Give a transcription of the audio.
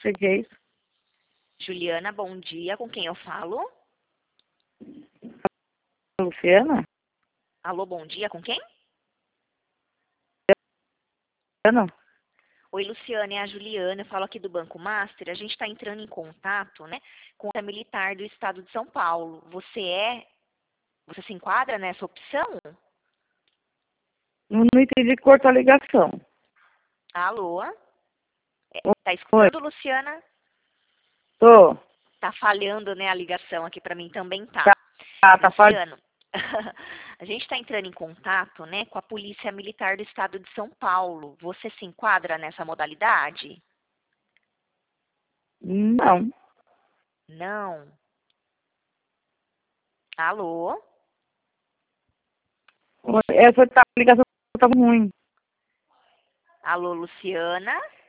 sei o que é isso. Juliana, bom dia. Com quem eu falo? Luciana? Alô, bom dia. Com quem? Luciana? Oi, Luciana, é a Juliana. Eu falo aqui do Banco Master. A gente está entrando em contato, né, com a militar do estado de São Paulo. Você se enquadra nessa opção? Não entendi, cortou a ligação. Alô? Tá Oi, escutando, Luciana? tô. Tá falhando, né, a ligação aqui para mim também tá. Tá falando. Luciano, a gente está entrando em contato, né, com a Polícia Militar do Estado de São Paulo. Você se enquadra nessa modalidade? Não. Não. Alô? Essa ligação tá ruim. Alô, Luciana?